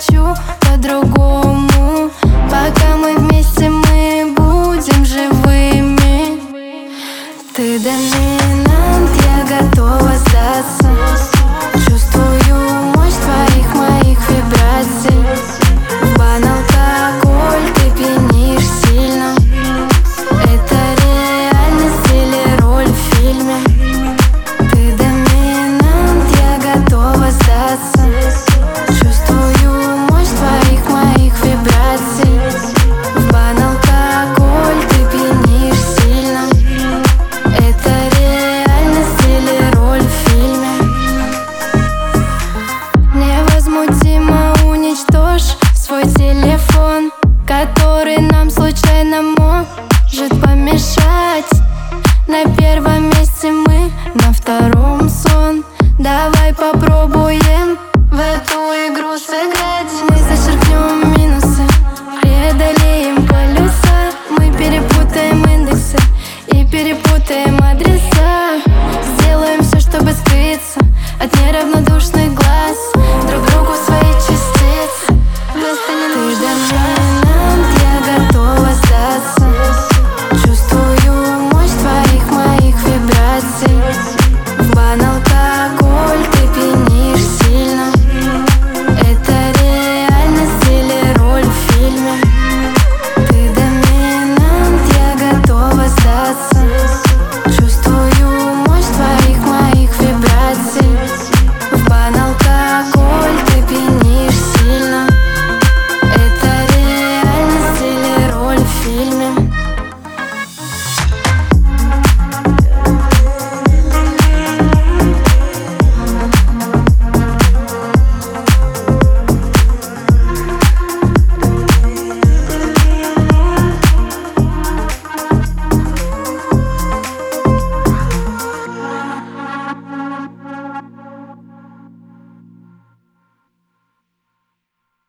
хочу по-другому. Пока мы вместе, мы будем живыми. Ты доминант, я готова сдаться. Чувствую мощь твоих, моих вибраций. В бан алкоголь, ты пьянишь сильно. Это реальность или роль в фильме? Ты доминант, я готова сдаться. Чувствую мощь твоих, моих вибраций. В бан алкоголь, ты пьянишь сильно. Это реальность или роль в фильме? Невозмутимо уничтожь свой телефон, который нам случайно может помешать. На первом месте мы, на втором сон. Давай